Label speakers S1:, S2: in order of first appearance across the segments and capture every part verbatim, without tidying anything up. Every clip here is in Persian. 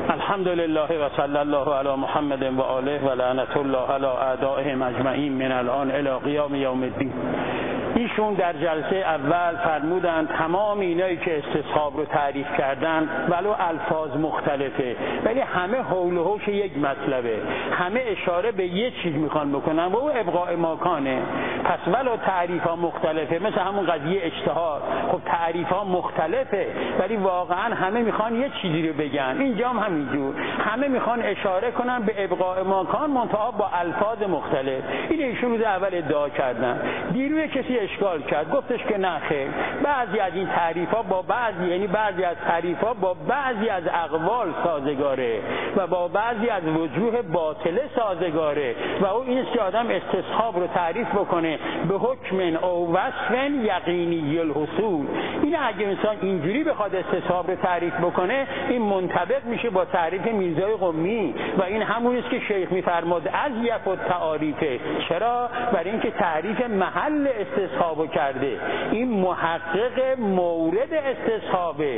S1: الحمد لله و صلی الله علی محمد و آله و لعنت الله علی اعدائهم اجمعین من الان الی قیام یوم الدین. ایشون در جلسه اول فرمودند تمام اینایی که استصحاب رو تعریف کردن ولو الفاظ مختلفه ولی همه حول و حوش یک مطلبه، همه اشاره به یه چیز میخوان بکنن و او ابقاء ماکانه. پس ولو تعریف ها مختلفه، مثل همون قضیه اجتهاد، خب تعریف ها مختلفه ولی واقعا همه میخوان یه چیزی رو بگن. اینجا هم همینجور همه میخوان اشاره کنن به ابقاء ماکان منتها با الفاظ مختلف. این ایشون روز اول ادعا کردن. دیروز کسی اشکال کرد، گفتش که نه خیر، بعضی از این تعریف ها با بعضی، یعنی بعضی از تعریف ها با بعضی از اقوال سازگاره و با بعضی از وجوه باطله سازگاره و او این است که آدم استصحاب رو تعریف بکنه به حکم او وصف یقینی الحصول. این اگه انسان اینجوری بخواد استصحاب رو تعریف بکنه این منطبق میشه با تعریف میرزای قمی و این همون است که شیخ میفرماد از یف التعاریفه. چرا؟ برای اینکه تعریف محل استصحاب کرده. این محقق مورد استصحابه،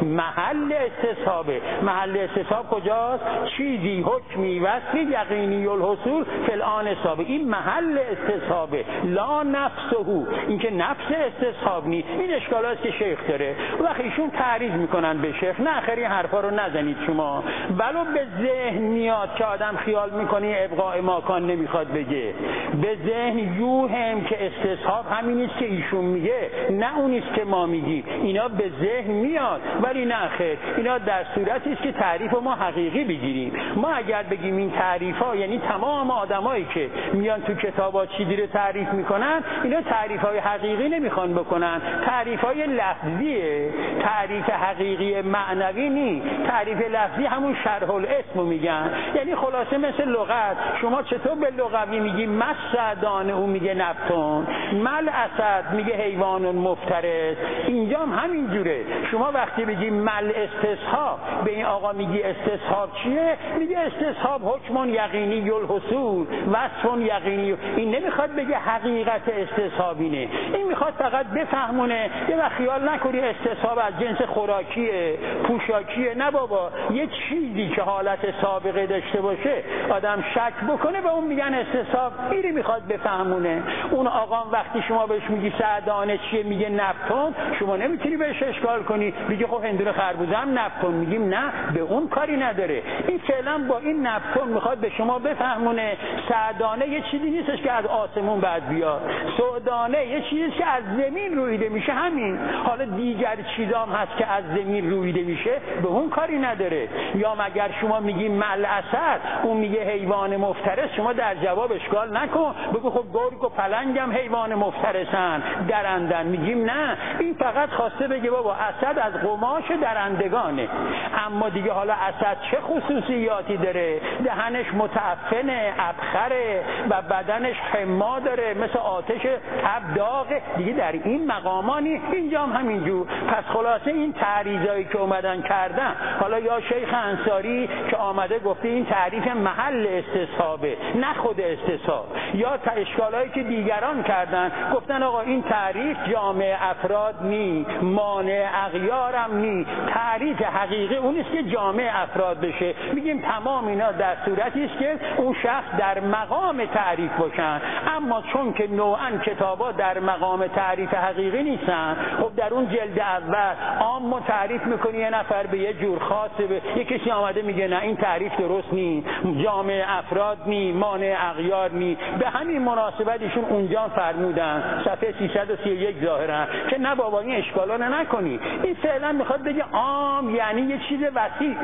S1: محل استصحابه. محل استصحاب کجاست؟ چیزی حکمی وصفی یقینی الحصول فی الآن حسابه. این محل استصحابه، لا نفسه. این که نفس استصحاب نیست. این اشکالاست که شیخ داره. وقتی ایشون تعریض میکنن به شیخ، نه خیلی حرفا رو نزنید شما. ولو به ذهن میاد که آدم خیال میکنه ابقاء ماکان نمیخواد بگه، به ذهن یوهم که استصحاب همین است که ایشون میگه، نه اونیست که ما میگیم. اینا به ذهن میاد ولی نه خیر، اینا در صورتی است که تعریف ما حقیقی بگیریم. ما اگر بگیم این تعریف ها، یعنی تمام آدمایی که میان تو کتابا چیزی رو تعریف میکنن، اینا تعریف های حقیقی نمیخوان بکنن، تعریف های لفظیه، تعریف حقیقی معنوی نی. تعریف لفظی همون شرح الاسم میگن. یعنی خلاصه مثل لغت، شما چطور به لغوی میگی مسعدان، اون میگه نبتون، مل اسد میگه حیوان مفترس. اینجا هم همین جوره. شما وقتی بگی مل استصحاب، به این آقا میگی استصحاب چیه؟ میگه استصحاب حکم یقینی الحصول، وصف یقینی. این نمیخواد بگه حقیقت استصحاب اینه، این میخواد فقط بفهمونه. یه وقت خیال نکنی استصحاب از جنس خوراکیه، پوشاکیه. نه بابا، یه چیزی که حالت سابقه داشته باشه آدم شک بکنه به اون میگن استصحاب. اینی میخواد بفهمونه. اون آقا وقتی شما بهش میگی سعدانه چیه، میگه نبتون، شما نمیتونی بهش اشکال کنی میگه خب هندونه خربوزه هم نبتون. میگیم نه، به اون کاری نداره. این فعلا با این نبتون میخواد به شما بفهمونه سعدانه یه چیزی نیستش که از آسمون بعد بیاد، سعدانه یه چیزی که از زمین رویده میشه. همین. حالا دیگر چیزام هست که از زمین رویده میشه، به اون کاری نداره. یا مگر شما میگی مل اسد، اون میگه حیوان مفترس، شما در جواب اشکال نکن، بگو خب گرگ و پلنگم حیوان مفترسن، درندن. میگیم نه، این فقط خواسته بگه بابا اسد از قماش درندگانه. اما دیگه حالا اسد چه خصوصیاتی داره؟ دهنش متعفنه، ابخره و بدنش حما داره، مثل آتش تب داغه. دیگه در این مقامانی اینجا هم همینجور. پس خلاصه این تعریضایی که اومدن کردن، حالا یا شیخ انصاری که آمده گفته این تعریف محل استصحابه نه خود استصحاب، یا تا اشکالایی که دیگران کردن گفتن آقا این تعریف جامع افراد نی، مانع اغیارم نی. تعریف حقیقی اون است که جامع افراد بشه. میگیم تمام اینا در صورتی است که اون شخص در مقام تعریف باشن. اما چون که نوعا کتابا در مقام تعریف حقیقی نیستن، خب در اون جلد اول عام تعریف میکنی یه نفر به یه جور خاصه، به یه کسی آمده میگه نه این تعریف درست نی، جامع افراد نی، مانع اغیار نی. به همین مناسبت ایشون اونجا فرمودن صفحه سیصد و سی و یک ظاهرا که نه بابا این اشکالا نکنی. این فعلا میخواد بگه عام یعنی یه چیز وسیع،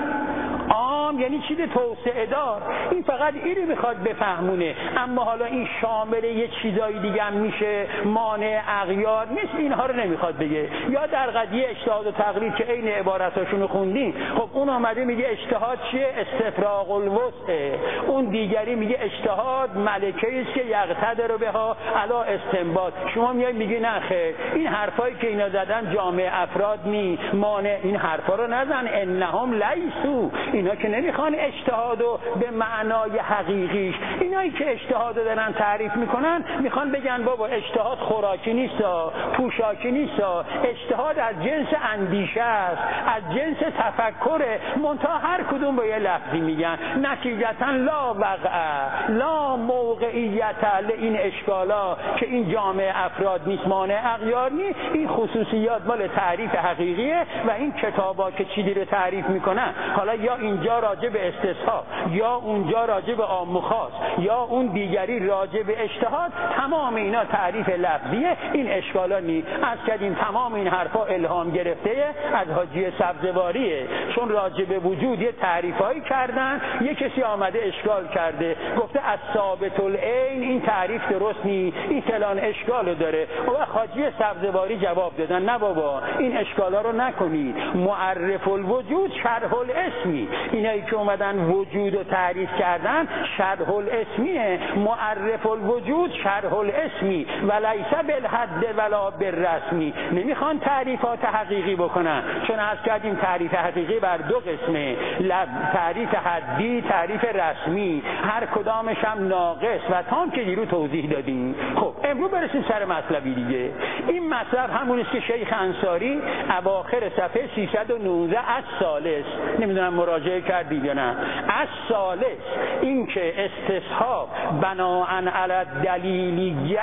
S1: عام یعنی چیز توسعه دار. این فقط اینو میخواد بفهمونه. اما حالا این شامل یه چیزای دیگه هم میشه، مانع اغیار نیست، اینها رو نمیخواد بگه. یا در قضیه اجتهاد و تقلید که عین عبارتاشونو خوندین، خب اون اومده میگه اجتهاد چیه؟ استفراغ الوسع. اون دیگری میگه اجتهاد ملکه است که یقتدر بها علا استنباط. شما میای میگی نه خیر، این حرفایی که اینا زدن جامع افراد نی، مانع. این حرفا رو نزن، انهم لیسو، اینا که نمیخوان اجتهادو به معنای حقیقیش. اینایی که اجتهادو دارن تعریف میکنن میخوان بگن بابا اجتهاد خوراکی نیست، پوشاکی نیست، اجتهاد از جنس اندیشه است، از جنس تفکره، منتها هر کدوم با یه لفظی میگن. نتیجتا لا وقع لا موقعیت این اشکالا که این جامعه افراد نیست، مانع اغیار نیست. این خصوصیات مال تعریف حقیقیه و این کتابا که چیزی رو تعریف میکنن، حالا یا اینجا راجع به استصحاب، یا اونجا راجع به عام و خاص، یا اون دیگری راجع به اجتهاد، تمام اینا تعریف لفظیه. این اشکالا نیست. از کردیم تمام این حرفا الهام گرفته از حاجی سبزواریه، چون راجع به وجود یه تعریفایی کردن، یه کسی آمده اشکال کرده گفته از ثابت العین این تعریف درست نیست، این فلان اشکالو داره. و حاجی سبزواری جواب دادن نه بابا این اشکالا رو نکنید، معرف الوجود شرح الاسمی. اینایی که اومدن وجود رو تعریف کردن شرح الاسمیه، معرف الوجود شرح الاسمی ولیس بالحد ولا بالرسمی. نمیخوان تعریفات حقیقی بکنن، چون از کردیم تعریف حقیقی بر دو قسمه، تعریف حدی، تعریف رسمی، هر کدامش هم ناقص و تام که دیرو توضیح دادیم. خب امروز برسیم سر مطلبی دیگه. این مطلب همونیست که شیخ انصاری اواخر صفحه سیصد و نوزده از ثالث، نمیدونم مراجعه کردید یا نه، از ثالث، این که استصحاب بناءً علی الدلیلیه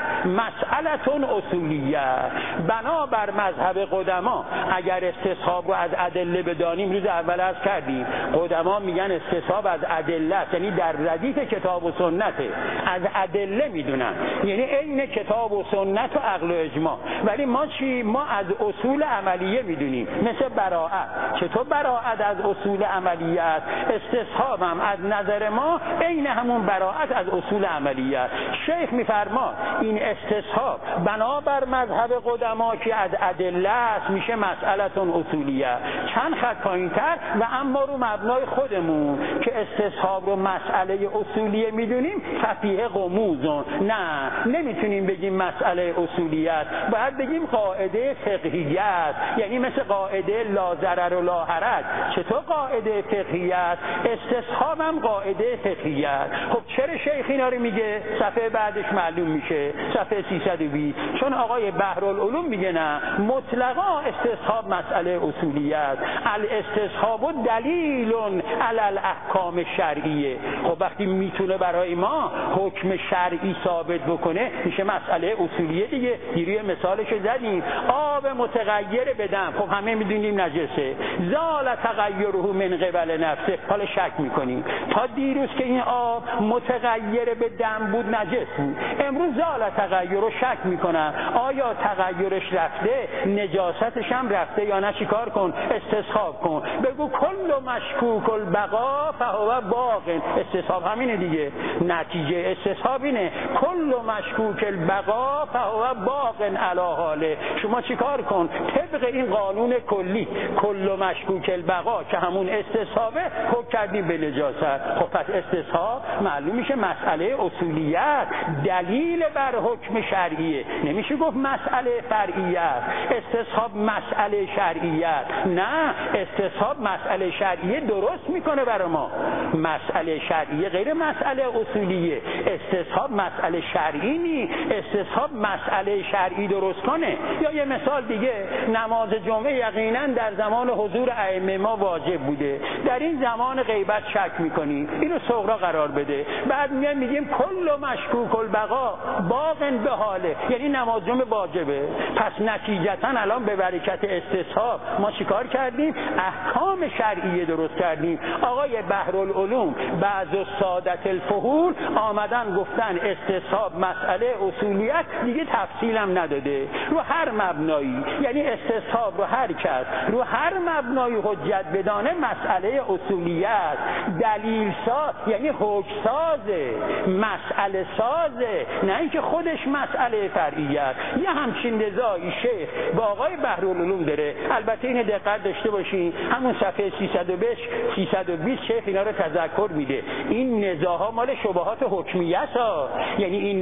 S1: مسئلتون اصولیه. بنا بر مذهب قدما اگر استصحاب رو از ادله بدانیم، روز اول عرض کردیم قدما میگن استصحاب از ادله، یعنی در ردیف کتاب و سنته، از ادله میدونن، یعنی عین کتاب و سنت و عقل و اجماع. ولی ما چی؟ ما از اصول عملیه میدونیم، مثل براءت. چطور براءت از اصول عملیه است؟ استصحاب هم از نظر ما عین همون براءت از اصول عملیه است. شیخ میفرما این استصحاب بنا بر مذهب قدما که از ادله است میشه مسئلتون اصولیه. چند خط پایینتر و اما رو مبنای خودمون که استصحاب رو مسئله اصولیه میدونیم، ففیه غموزون. نه نمیتونیم بگیم مسئله اصولیت، باید بگیم قاعده فقهیت، یعنی مثل قاعده لا ضرر و لا حرج. چطور قاعده فقهیت؟ استصحاب هم قاعده فقهیت. خب چرا شیخ اینا رو میگه؟ صفحه بعدش معلوم میشه، صفحه سیصد و بیست. چون آقای بحرالعلوم میگه نه، مطلقا استصحاب مسئله اصولیت. الاستصحاب دلیل علی الاحکام شرعیه. خب وقتی میتونه برای ما حکم شرعی ثابت بکنه میشه مسئله اصولیه دیگه. دیروی مثالش زدیم، آب متغیر بدم، خب همه میدونیم نجسه، زال تغیره من قبل نفسه. حالا شک میکنیم تا دیروز که این آب متغیر به دم بود نجس بود، امروز زال تغییر رو شک میکنم آیا تغیرش رفته، نجاستش هم رفته یا نه. چیکار کن؟ استصحاب کن، بگو کل مشکوک البقا فهو باق. استصحاب همینه دیگه، نتیجه استصحاب اینه، کل مشکوک البقا فهو باق علی حاله. شما چیکار کن؟ طبق این قانون کلی کل مشکوک البقا که همون استصحابه، حکم کردیم به نجاست. خب پس استصحاب معلوم میشه مسئله اصولیت، دلیل بر حکم شرعیه. نمیشه گفت مسئله فرعیت. استصحاب مسئله شرعیت نه، استصحاب مسئله شرعیه درست میکنه برای ما. مسئله شرعیه غیر مسئله اصولیه. استصحاب مسئله شرعی نی، استصحاب مسئله شرعی درست کنه. یا یه مثال دیگه، نماز جمعه یقینا در زمان حضور ائمه ما واجب بوده، در این زمان غیبت شک میکنیم، اینو صغرا قرار بده. بعد میایم میگیم کل مشکوک البقا باقن به حاله، یعنی نماز جمعه واجبه. پس نتیجتا الان به برکت استصحاب ما چیکار کردیم؟ احکام شرعیه درست کردیم. آقای بحرالعلوم بعض سادت الفحول آمدن گفتن استصحاب مسئله اصولیت دیگه، تفصیل هم نداده، رو هر مبنایی، یعنی استصحاب رو هر کس رو هر مبنایی حجت بدانه مسئله اصولیت، دلیل ساز یعنی حکم سازه، مسئله سازه، نه اینکه خودش مسئله فرعیت. یه همچین نزاعی شیخ با آقای بحرالعلوم داره. البته این دقت داشته باشین، همون صفحه سیصد و بیست سیصد و بیست شیخ اینا رو تذکر میده. این نزاعها مال شبهات حکمیت ها، یعنی این نزاعی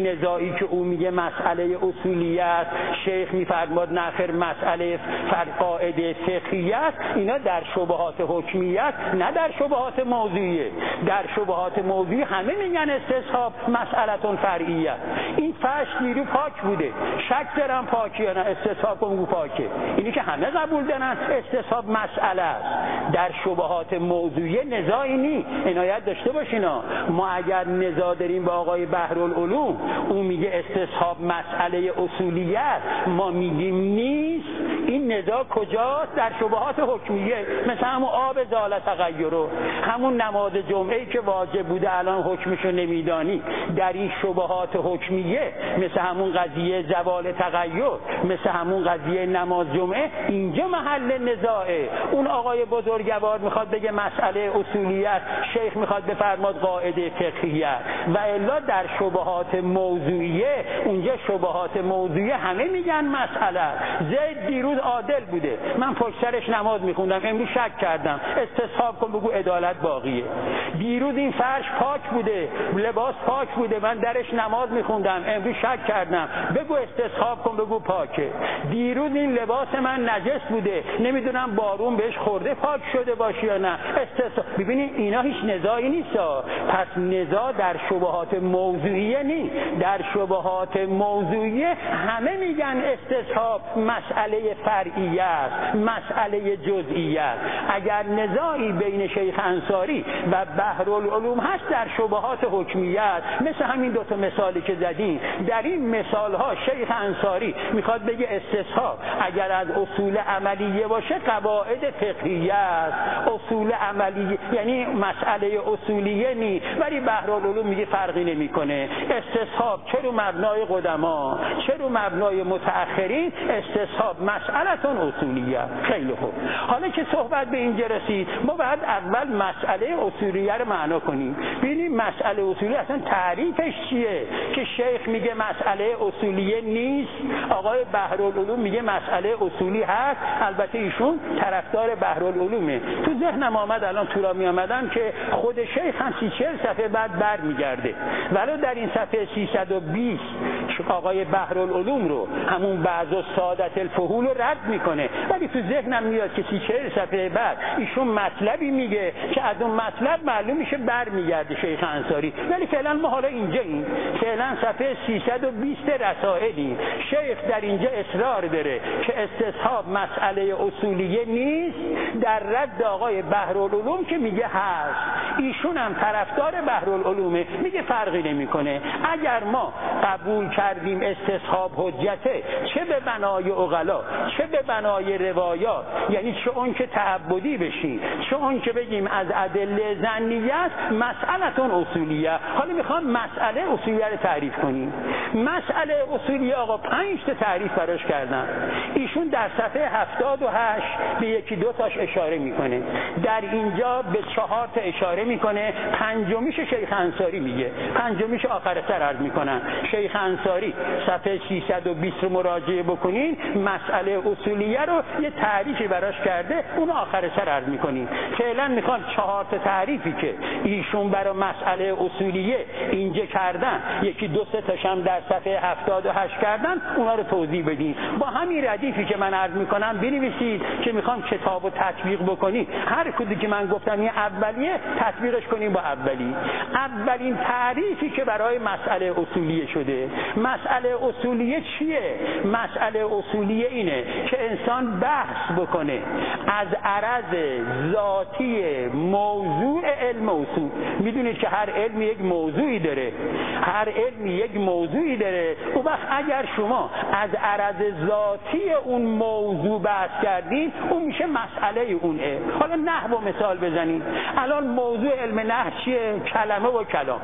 S1: جایی که او میگه مسئله اصولیت، شیخ میفرماد نخیر مسئله قاعده فقهیت، اینا در شبهات حکمیت نه در شبهات موضوعیه. در شبهات موضوعی همه میگن استصحاب مسئلتون فرعیه. این فرش نیرو پاک بوده، شک دارن پاکی یا نه، استصحاب کنگو پاکه، اینی که همه قبول دارن استصحاب مسئله است. در شبهات موضوعی نزاعی نی، عنایت داشته باشینا. ما اگر نزاع داریم با آقای بحرالعلوم، اون میگه استصحاب مسئله اصولیت، ما میگیم نیست، این نزاع کجاست؟ در شبهات حکمیه. مثل همون آب زال تغیر رو، همون نماز جمعه‌ای که واجب بوده الان حکمشو نمیدانی، در این شبهات حکمیه. مثل همون قضیه زوال تغیر، مثل همون قضیه نماز جمعه، اینجا محل نزاعه. اون آقای بزرگوار میخواد بگه مسئله اصولیت، شیخ میخواد بفرماد قاعده فقهیت، و الا در شبهات موضوعیه، اونجا شبهات موضوعیه همه میگن مسئله. زید دیروز عادل بوده، من پشت سرش نماز میخوندم، امروز شک کردم، استصحاب کن بگو عدالت باقیه. دیروز این فرش پاک بوده، لباس پاک بوده، من درش نماز میخوندم، امروز شک کردم، بگو استصحاب کن بگو پاکه. دیروز این لباس من نجس بوده، نمیدونم بارون بهش خورده پاک شده باشه یا نه، استصحاب. ببینید اینا هیچ نزاعی نیست. پس نزاع در شبهات موضوعیه نیست. در شبهات موضوعیه همه میگن استصحاب مسئله فرعیه است، مسئله جزئیه است. اگر نزاعی بین شیخ انصاری و بحرالعلوم هست در شبهات حکمیه است، مثل همین دو تا مثالی که زدیم، در این مثال ها شیخ انصاری میخواد بگه استصحاب اگر از اصول عملیه باشه قواعد فقهیه است، اصول عملیه یعنی مسئله اصولیه نی. ولی بحرالعلوم میگه فرقی نمیکنه، استصحاب چه رو مبنای قدما چه رو مبنای متأخرین، استصحاب مسئلتون اصولیه. خیلی خوب، حالا که صحبت به اینجا رسید، ما باید اول مسئله اصولیه رو معنا کنیم. ببینیم مسئله اصولیه اصلا تعریفش چیه که شیخ میگه مسئله اصولیه نیست، آقای بحرالعلوم میگه مسئله اصولی هست. البته ایشون طرفدار بحرالعلومه. تو ذهنم آمد الان تو را می آمدم که خود شیخ هم سی چهل صفحه بعد بر میگرده، ولو در این صفحه سیصد و بیست آقای بحرالعلوم رو، همون بعض و سادت الفحول رو رد میکنه، ولی تو ذهنم میاد که سی چهل صفحه بعد ایشون مطلبی میگه که از اون مطلب معلوم میشه بر میگرده شیخ انصاری. ولی فعلا ما حالا اینجا این فعلا صفحه سیصد و بیست رسائلی، شیخ در اینجا اصرار داره که استصحاب مسئله اصولیه نیست، در رد آقای بحرالعلوم که میگه هست. ایشون هم طرفدار بحرالعلومه، میگه فرقی نمیکنه. اگر ما قبول کردیم استصحاب حجته، چه به بنای عقلا چه به بنای روایات، یعنی چه اون که تعبدی بشیم چه اون که بگیم از ادله ظنیه است، مسئلتون اصولیه. حالا میخوام مسئله اصولیه رو تعریف کنیم. مسئله اصولیه آقا پنج تا تعریف براش کردن. ایشون در صفحه هفتاد و هشت به یکی دو تاش اشاره میکنه، در اینجا به چهار تا اشاره میکنه، پنجمیش شیخ انصاری میگه، پنجمیش آخر سر عرض میکنن. شیخ انصاری صفحه سیصد و بیست رو مراجعه بکنین، مسئله اصولیه رو یه تعریفی براش کرده، اون آخر سر عرض میکنین. فعلا میخوام چهار تا تعریفی که ایشون برای مسئله اصولیه اینجا کردن، یکی دو سه تاش هم در صفحه هفتاد و هشت کردن، اونا رو توضیح بدین. با همین ردیفی که من عرض میکنم بنویسید که میخوام کتابو تطبیق بکنید. هر کدی که من گفتم این اولیه، تطبیقش کنیم با اولی. اولین تعریفی که برای مسئله اصولیه شده، مسئله اصولیه چیه؟ مسئله اصولیه اینه که انسان بحث بکنه از عرض ذاتی موضوع علم اصول. میدونید که هر علمی یک موضوعی داره، هر علمی یک موضوعی داره. اون وقت اگر شما از عرض ذاتی اون موضوع بحث کردین، اون میشه مسئله اونه. حالا نحو و مثال بزنید. الان موضوع علم نحو چیه؟ کلمه و کلام.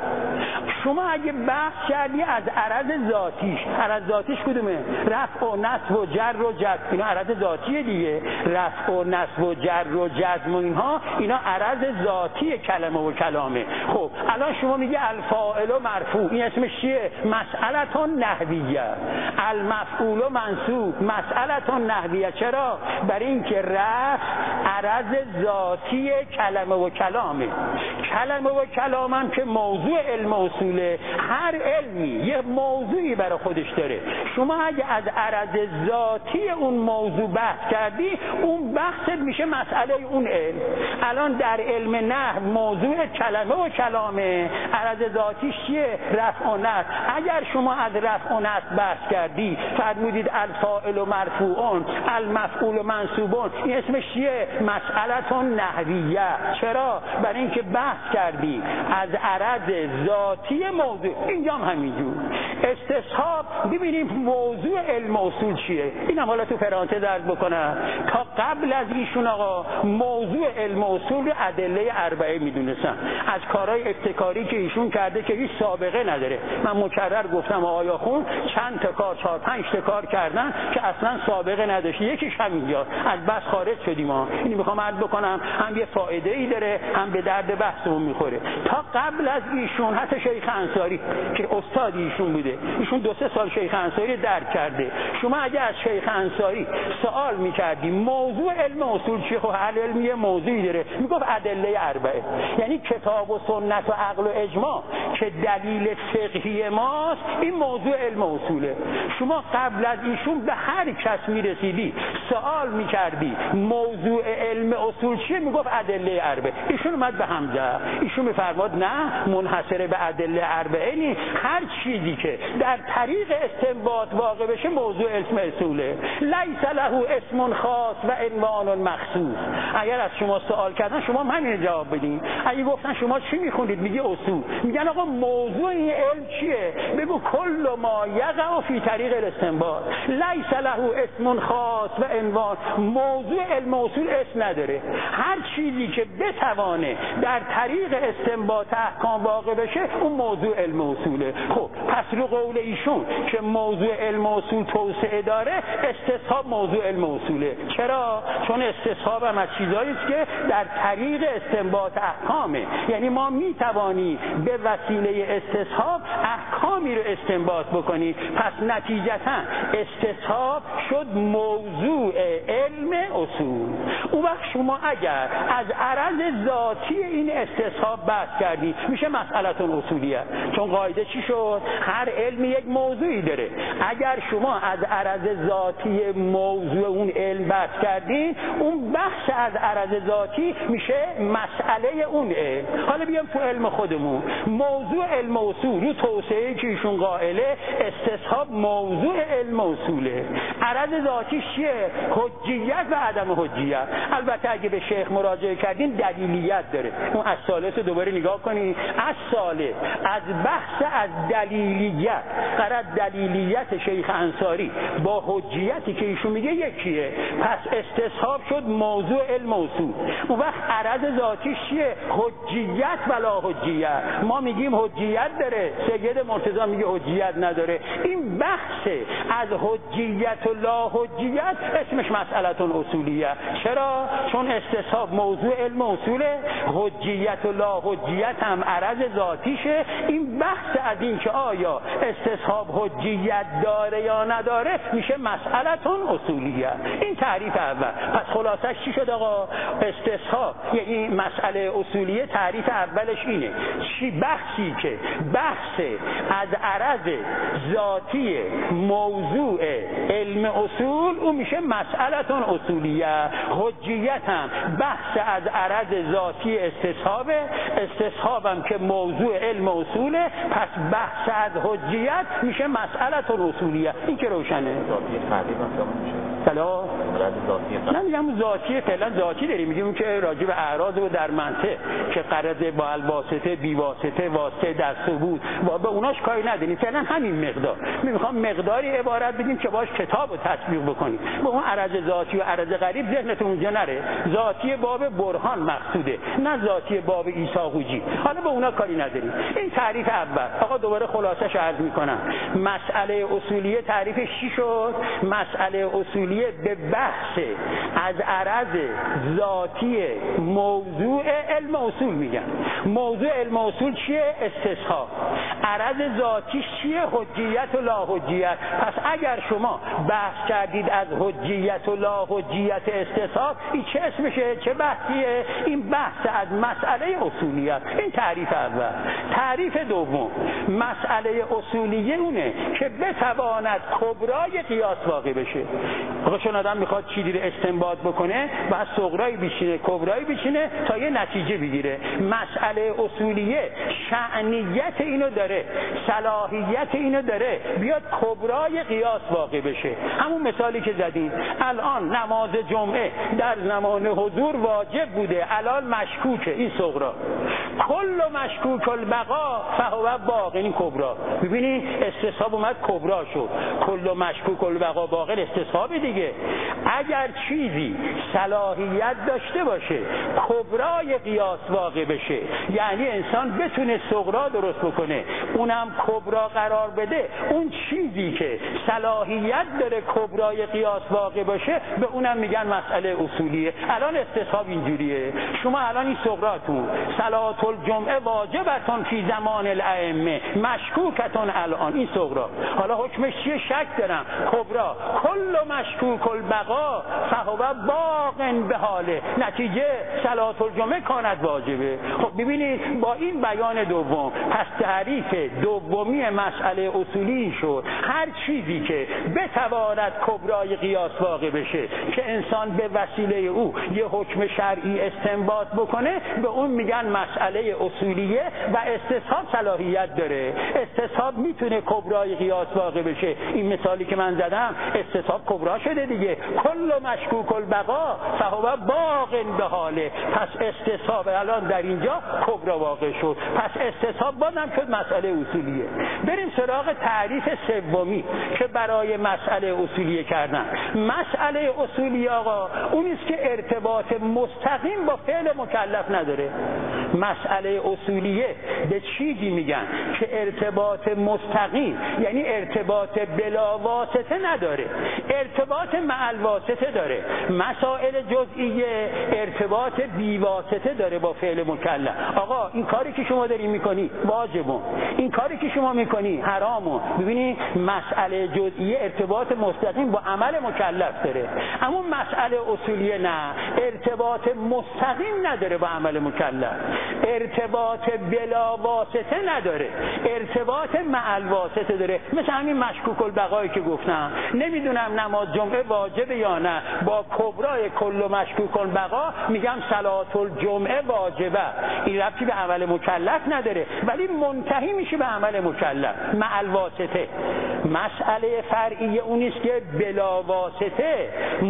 S1: شما اگه بحث کردی از عرض ذاتیش، عرض ذاتیش کدومه؟ رفع و نصب و جر و جزم، اینا عرض ذاتیه دیگه. رفع و نصب و جر و جزم و اینها، اینا عرض ذاتی کلمه و کلامه. خب الان شما میگه الفاعل و مرفوع، این اسمش چیه؟ مسئلتون نحویه. المفعول و منصوب مسئله نحویه. چرا؟ برای اینکه رفع عرض ذاتی کلمه و کلامه. کلمه و کلامم که موضوع علم اصوله، هر علمی یه موضوعی برای خودش داره. شما اگه از عرض ذاتی اون موضوع بحث کردی، اون بحثت میشه مسئله اون علم. الان در علم نحو موضوع کلمه و کلامه، عرض ذاتیش چیه؟ رفع و نصب. اگر شما از رفع و نصب بحث کردی، فرمودید الفاعل و مرفوعون المفعول و منصوبون، این اسمش چیه؟ مسئله نحویه. چرا؟ برای اینکه بحث کردی از عرض ذاتی موضوع. اینجا هم همینجور. استصحاب ببینیم موضوع علم اصول چیه. اینم حالا تو پرانتز عرض بکنم. تا قبل از ایشون آقا موضوع علم اصول رو ادله اربعه میدونستن. از کارهای ابتکاری که ایشون کرده که هیچ سابقه نداره. من مکرر گفتم آقا خون چند تا کار، چهار پنج تا کار کردن که اصلا سابقه نداشته. یکیش همینجا از بس خارج شدیم ما. اینو میخوام عرض بکنم، هم یه فایده ای داره، هم به درد بحثمون میخوره. تا قبل از ایشون حتی شیخ انصاری که استاد ایشون بوده، ایشون دو سه سال شیخ انصاری درک کرده. شما اگه از شیخ انصاری سوال میکردی موضوع علم اصول چیه، خب هر علمی یه موضوعی داره، میگفت ادله اربعه. یعنی کتاب و سنت و عقل و اجماع که دلیل فقهی ماست، این موضوع علم اصوله. شما قبل از ایشون به هر کس میرسیدی سوال میکردی موضوع علم اصول چیه، میگفت ادله اربعه. ایشون اومد به هم زد. ایشون میفرماد نه، منحصر به ادله اربعه نیست، هر چیزی که در طریق استنباط واقع بشه موضوع علم اصوله. لیس له اسم خاص و عنوان مخصوص. اگر از شما سوال کردن شما همین جواب بدین. اگه گفتن شما چی میخونید، میگی اصول، میگن آقا موضوع این علم چیه، بگو کل ما یقع فی طریق الاستنباط. لیس له اسم خاص و عنوان. موضوع علم اصول اسم نداره. هر چیزی که بتوانه در طریق استنباط احکام واقع بشه اون موضوع علم اصوله. خب پس رو قول ایشون که موضوع علم اصول توسعه داره، استصحاب موضوع علم اصوله. چرا؟ چون استصحاب هم از چیزایی است که در طریق استنباط احکامه. یعنی ما میتوانی به وسیله استصحاب احکامی رو استنباط بکنی. پس نتیجتا استصحاب شد موضوع علم اصول. اون وقت شما اگر از عرض ذاتی این استصحاب بحث کردی، میشه مسئله اصولیه. چون قاعده چی شد؟ هر علمی یک موضوعی داره. اگر شما از عرض ذاتی موضوع اون علم بحث کردین، اون بحث از عرض ذاتی میشه مسئله اون علم. حالا بیام تو علم خودمون. موضوع علم اصول رو توسعه که ایشون قائله، استصحاب موضوع علم اصوله. عرض ذاتی چیه؟ حجیت و عدم حجیت. البته اگه به شیخ مراجعه کردین دلیلیت داره. اون از ثالث دوباره نگاه کنید. از ثالث از بحث از دلیلیت، قرار دلیلیت شیخ انصاری با حجیتی که ایشون میگه یکیه. پس استصحاب شد موضوع علم اصول. اون وقت عرض ذاتیش چیه؟ حجیت ولا حجیت. ما میگیم حجیت داره، سید مرتضی میگه حجیت نداره. این بحث از حجیت و لا حجیت اسمش مسئله اصولیه. چرا؟ چون استصحاب موضوع علم اصوله، حجیت و لا حجیت هم عرض ذاتیشه. این بحث از این که آیا استصحاب حجیت داره یا نداره میشه مسئله اصولیه. این تعریف اول. پس خلاصش چی شد آقا؟ استصحاب یعنی مسئله اصولیه، تعریف اولش اینه. چی بحثی که بحث از عرض ذاتی موضوع علم اصول، اون میشه مسئله اصولیه. حجیت هم بحث از عرض ذاتی استصحاب، استصحاب هم که موضوع علم اصوله. پس بحث از حجیت میشه مسئله اصولیه. این که روشنه. سلام. نه میگم ذاتی، فعلا ذاتی داریم، میگیم که راجع به اعراض و در منطق که قرض با الواسطه، بی واسطه، واسطه در ثبوت و به اوناش کاری نداریم. فعلا همین مقدار میخوام مقداری عبارت بدیم که باش کتاب رو تطبیق بکنیم. به اون عرض ذاتی و عرض غریب ذهنتون اونجا نره. ذاتی باب برهان مقصوده، نه ذاتی باب عیسی قوجی. حالا به اونا کاری نداریم. این تعریف اول. آقا دوباره خلاصش عرض میکنم. مسئله اصولیه تعریفش چی شد؟ مسئله اصولیه به بحث از عرض ذاتی موضوع علم اصول میگن. موضوع علم اصول چیه؟ استصحاب. عرض ذاتیش چیه؟ حجیت و لاحجیت. پس اگر شما بحث کردید از حجیت و لاحجیت استصحاب، این چه اسمشه؟ چه بحثیه؟ این بحث از مسئله اصولیت. این تعریف اول. تعریف دوم، مسئله اصولیه اونه که بتواند کبرای قیاس واقع بشه. آقا چون آدم میخواد چیزی رو استنباط بکنه، بعد صغرایی بشینه کبرایی بشینه تا یه نتیجه بگیره. مسئله اصولیه شأنیت اینو داره، صلاحیت اینو داره بیاد کبرای قیاس واقع بشه. همون مثالی که زدیم، الان نماز جمعه در زمان حضور واجب بوده، الان مشکوکه، این صغرا. کل مشکوک البقا فهو باق، این کبرا. ببینید استصحاب اومد کبرا شد. کل مشکوک البقا باقی استصحاب دیگه. اگر چیزی صلاحیت داشته باشه کبرای قیاس واقع بشه، یعنی انسان بتونه صغرا درست بکنه اونم کبرا قرار بده، اون چیزی که صلاحیت داره کبرای قیاس واقع باشه به اونم میگن مسئله اصولیه. الان استصحاب اینجوریه، شما الان این صغراتون صلات الجمعه واجبتون فی زمان الائمه مشکوکتون، الان این صغرا، حالا حکمش چیه؟ شک دارم. کبرا کل مشکوک البقا فهو باق به حاله، نتیجه صلات الجمعه کانت واجبه. خب ببینید با این بیان دوم، پس تعریف دومی مسئله اصولی شد هر چیزی که بتواند کبرای قیاس واقع بشه که انسان به وسیله او یه حکم شرعی استنباط بکنه، به اون میگن مسئله اصولیه و استصحاب صلاحیت داره. استصحاب میتونه کبرای قیاس واقع بشه. این مثالی که من زدم استصحاب کبرا شده دیگه. کل مشکوک البقا فهو باق به حاله، پس استصحاب الان در اینجا کبرا واقع شد، پس استصحاب بازم شد مسئله اصولیه. بریم سراغ تعریف سومی که برای مسئله اصولیه کردن. مسئله اصولیه آقا اونیست که ارتباط مستقیم با فعل مکلف نداره. مسئله اصولیه به چیزی میگن که ارتباط مستقیم، یعنی ارتباط بلا واسطه نداره، ارتباط مع الواسطه داره. مسائل جزئیه ارتباط بی واسطه داره با فعل مکلف. آقا این کاری که شما داری میکنی واجبه، این کاری که شما میکنی حرامه. ببینید مسئله جزئیه ارتباط مستقیم با عمل مکلف داره، اما مسئله اصولیه نه، ارتباط مستقیم نداره با عمل مکلف، ارتباط بلا واسطه نداره، ارتباط مع الواسطه داره. مثل همین مشکوک البقایی که گفتم، نمیدونم نماز جمعه واجبه یا نه، با کبرای کل مشکوک البقا میگم صلات الجمعه واجبه، این ربطی به عمل مکلف نداره ولی منتهی میشه به عمل مکلف مع الواسطه. مسئله فرعی اونیست که بلا واسطه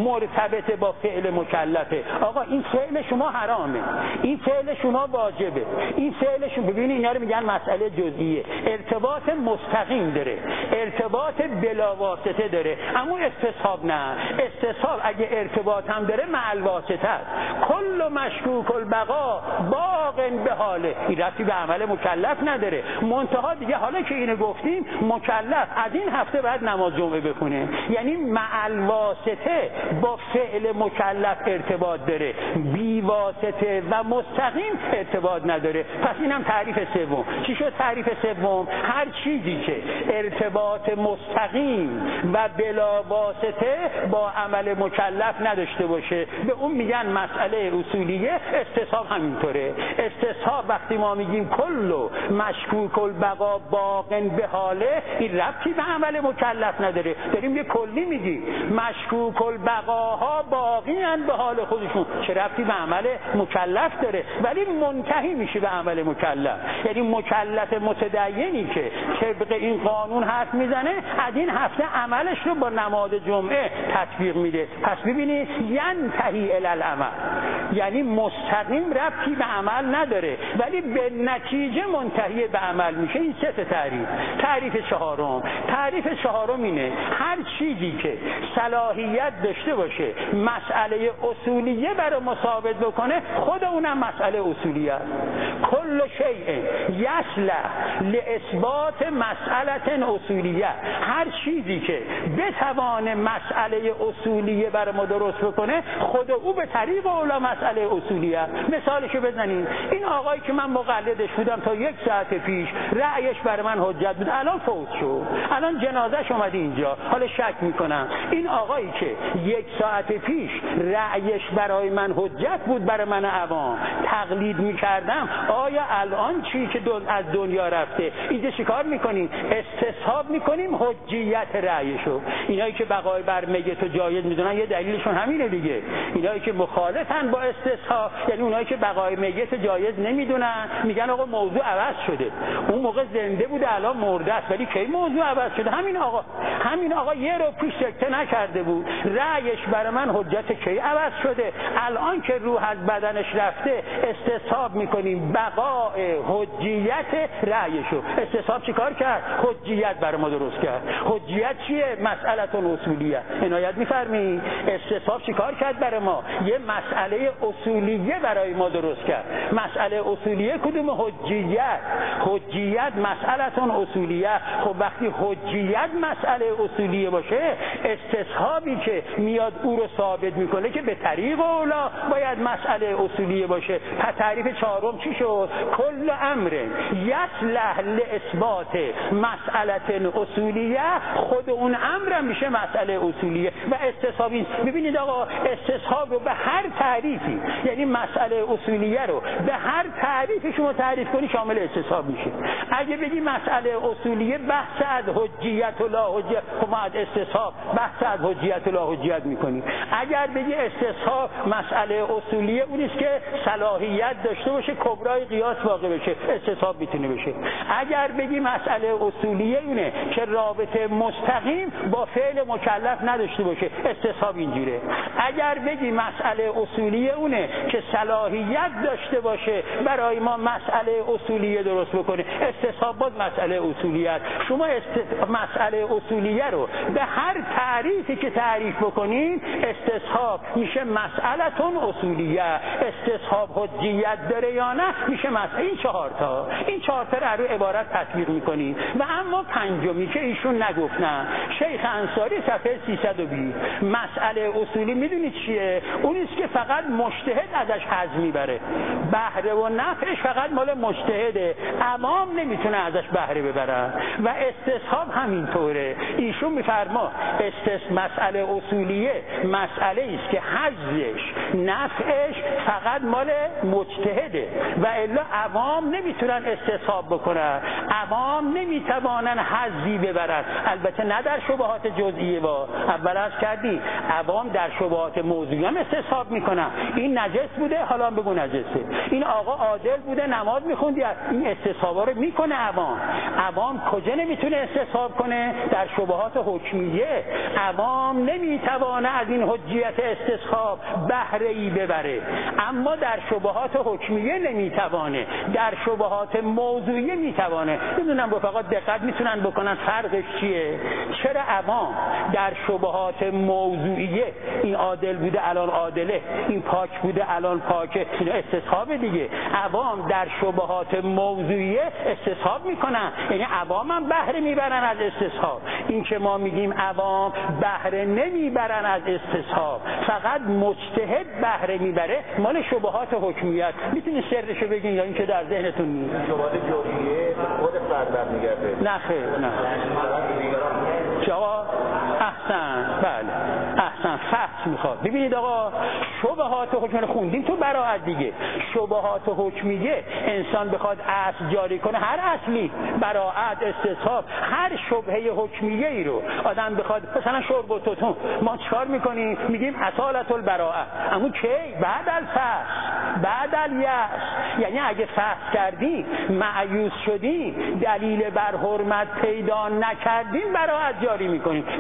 S1: مرتبط با فعل مکلفه. آقا این فعل شما حرامه، این فعل شما واجبه، این فعل شما، ببینید اینا رو میگن مسئله جزئیه، ارتباط مستقیم داره، ارتباط بلا واسطه داره. اما استصحاب نه، استصحاب اگه ارتباط هم داره مع الواسطه است. کل مشکوک البقا باق به حاله، این ربطی به عمل مکلف نداره. منتها دیگه حالا که اینو گفتیم مکلف از این هفته بعد نماز جمعه بخونه، یعنی مع الواسطه با فعل مکلف ارتباط داره، بی واسطه و مستقیم ارتباط نداره. پس اینم تعریف سوم. چی شد تعریف سوم؟ هر چیزی که ارتباط مستقیم و بلا واسطه با عمل مکلف نداشته باشه به اون میگن مسئله اصولیه. استصحاب همینطوره. استصحاب وقتی ما میگیم کلو مشکوک البقا باق به حاله، این ربطی به عمل مکلف نداره، داریم یه کلی میگیم مشکوک البقاها باقیان به حال خودشون، چه ربطی به عمل مکلف داره ولی منتهی میشه به عمل مکلف. یعنی مکلف متدینی که طبق این قانون حرف میزنه از این هفته عملش رو با نماز جمعه تطبیق میده. پس ببینید ینتهی الی العمل، یعنی مستقیم ربطی به عمل نداره ولی به نتیجه منتهی به عمل میشه. این سه تعریف. تعریف چهارم، تعریف چهارم اینه هر چیزی که صلاحیت داشته باشه مسئله اصولیه برای ثابت بکنه، خود اونم مسئله اصولیه است. کل شیء یصلح لاثبات مسئله اصولیه، هر چیزی که بتوانه مسئله اصولیه بر ما درست بکنه خود او به طریق اولا مسئله اصولیه. مثالشو بزنیم، این آقایی که من مقلدش بودم تا یک ساعت پیش رأیش بر من حجت بود، الان فوت شد، الان جنازهش اومده اینجا، حالا شک میکنم این آقایی که یک ساعت پیش رأیش برای من حجت بود برای من عوام تقلید میکردم، آیا الان چی که از دنیا رفته اینجا چیکار میکنیم؟ استصحاب میکنیم حجیت رأیشو. اینایی که بقای بر میت و جایز میدونن یه دلیلشون همینه دیگه. اینایی که مخالفن با استصحاب یعنی اونایی که بقای میت جایز نمیدونن، میگن آقا موضوع عوض شده، اون موقع زنده بوده الان مرده است، ولی کی موضوع عوض شده؟ همین آقا همین آقا یه رو پیش سکته نکرده بود، رأیش برای من حجت کی عوض شده؟ الان که روح از بدنش رفته استصحاب میکنیم بقای حجیت رأیشو. استصحاب چیکار کرد؟ حجیت برای ما درست کرد. حجیت چیه؟ مسئله اصولیه. عنایت میفرمایید استصحاب چیکار کرد برای ما؟ یه مسئله اصولیه برای ما درست کرد. مسئله اصولیه کدوم؟ حجیت. حجیت مسئله اصولیه. خب وقتی حجیت مسئله اصولیه باشه، استصحابی که میاد او رو ثابت میکنه که به طریق اولا باید مسئله اصولیه باشه. پس تعریف چهارم چی شد؟ کل امر یصلح لاثبات مسئله اصولیه، خود اون امر میشه مسئله اصولیه و استصحابی. ببینید آقا استصحاب رو به هر تعریفی، یعنی مسئله اصولیه رو به هر تعریفی شما تعریف کنی شامل استصحاب میشه. اگه بگی مسئله اصولیه بحث از حجیت و لا حجیت، خب ما از استصحاب بحث از حجیت و لا حجیت میکنیم. اگر بگی استصحاب مسئله اصولیه اونیست که صلاحیت داشته باشه کبرای قیاس واقع بشه، استصحاب میتونه بشه. اگر بگی مسئله اصولیه اونه که رابطه مستقیم با فعل مکلف نداشته باشه، استصحاب اینجوره. اگر بگی مسئله اصولیه اونه که صلاحیت داشته باشه برای ما مسئله اصولیه درست بکنه، استصحاب باز مسئله اصولیت. شما است... مسئله اصولیه رو به هر تعریفی که تعریف بکنین استصحاب میشه مسئله اصولیه. استصحاب حجیت داره یا نه میشه مسئله. این چهار تا این چهار تا رو عبارت تطبیق میکنین. و اما پنجمی که ایشون نگفتن، شیخ انصاری صفحه سیصد و بیست، مسئله اصولی میدونید چیه؟ اونیست که فقط مجتهد ازش حظ میبره، بهره و نفعش فقط مال مجتهده، عوام نمیتونه ازش بهره ببرن. و استصحاب همینطوره. ایشون میفرما استث مسئله اصولیه مسئله است که حظش نفعش فقط مال مجتهده و الا عوام نمیتونن استصحاب بکنن، عوام نمیتوانن حظی ببرن. البته نه در شبهات جزئیه، با اول از کردی عوام در شبهات موضوعی هم استصحاب میکنن. این نجس بوده حالا بگو نجسه، این آقا عادل بوده نماز میخوندی، این استصحابا رو میکنه عوام. عوام کجا نمیتونه استصحاب کنه؟ در شبهات حکمیه. عوام نمیتوانه از این حجیت استصحاب بهره ای ببره، اما در شبهات حکمیه نمیتوانه، در شبهات موضوعیه میتوانه. میدونم رفقا دقت میتونن بکنن فرقش چیه. چرا عوام در شبهات موضوعیه این عادل بوده الان عادله، این پاک بوده الان پاکه، این استصحاب دیگه. عوام در شبهات موضوعیه استصحاب میکنن، یعنی عوام هم بهره میبرن از استصحاب. این که ما میگیم عوام بهره نمیبرن از استصحاب، فقط مجتهد بهره میبره، مال شبهات حکمیت. میتونی سرشو بگین یا اینکه در ذهنتون نیست؟
S2: شبهات جزئیه خود فرد برمیگرده.
S1: نه خیر، نه آقا احسن، بله احسن، فحص میخواد. ببینید آقا شبهات حکمیه خوندیم تو براءت دیگه. شبهات حکمیه انسان بخواد اصل جاری کنه، هر اصلی براءت استصحاب هر شبهه حکمیه ای رو آدم بخواد، مثلا شرب و توتون، ما چیکار میکنیم؟ میگیم اصالت البراءه. اما کی؟ بعد الفحص، بعد الیأس. یعنی اگه فحص کردی معیوس شدی دلیل بر حرمت پیدا نکردیم براءت جاری میکنیم. استصحاب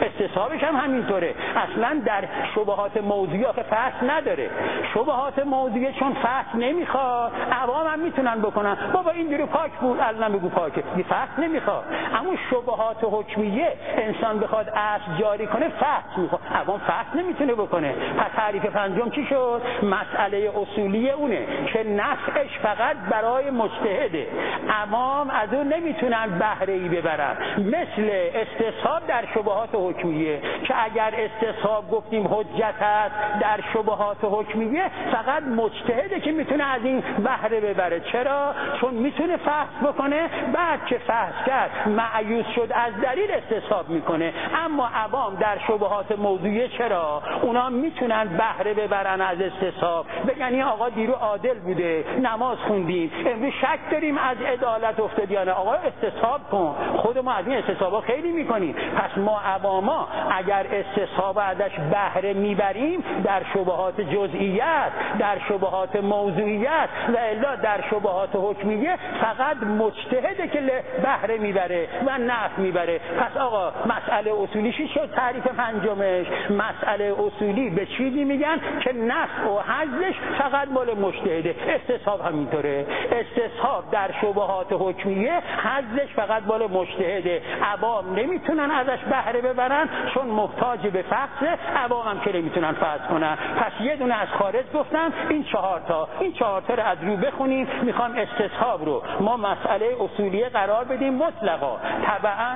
S1: استصحابش هم همینطوره. اصلا در شبهات موضوعی آخه فصل نداره. شبهات موضوعی چون فصل نمیخواد، عوام هم میتونن بکنن بابا اینجوری پاک بود الان بگو پاکه، این فصل نمیخواد. اما شبهات حکمیه انسان بخواد اصل جاری کنه فصل میخواد، عوام فصل نمیتونه بکنه. پس تعریف پنجم چی شد؟ مسئله اصولی اونه که نفعش فقط برای مجتهده، عوام از اون نمیتونن بهره ای ببرن. مثل استصحاب در شبهات حکمیه که اگر استصحاب گفتیم حجت است در شبهات حکمیه، فقط مجتهده که میتونه از این بهره ببره. چرا؟ چون میتونه فحص بکنه، بعد که فحص کرد معیوز شد از دلیل استصحاب میکنه. اما عوام در شبهات موضوعی چرا؟ اونا میتونن بهره ببرن از استصحاب، بگن این آقا دیرو عادل بوده، نماز خوندیم، امروز شک داریم از عدالت افتاد یا نه، آقا استصحاب کن. خود ما از این استصحابا خیلی میکنیم. پس ما عواما اگر استصحاب ازش بهره میبریم در شبهات جزئیات، در شبهات موضوعیت و الا در شبهات حکمیه فقط مجتهده که بهره میبره و نفع میبره. پس آقا مسئله اصولی چی شد؟ تعریف پنجمش مسئله اصولی به چیزی میگن که نفع و حظش فقط مال مجتهده. استصحاب همینطوره. استصحاب در شبهات حکمیه حظش فقط مال مجتهده، عوام نمیتونن ازش بهره ببرن چون محتاج به فحص، عوام هم که نمیتونن فحص کنن. پس یه دونه از خارج گفتم، این چهار تا این چهار تا رو از رو بخونیم. میخوام استصحاب رو ما مسئله اصولیه قرار بدیم مطلقا. طبعا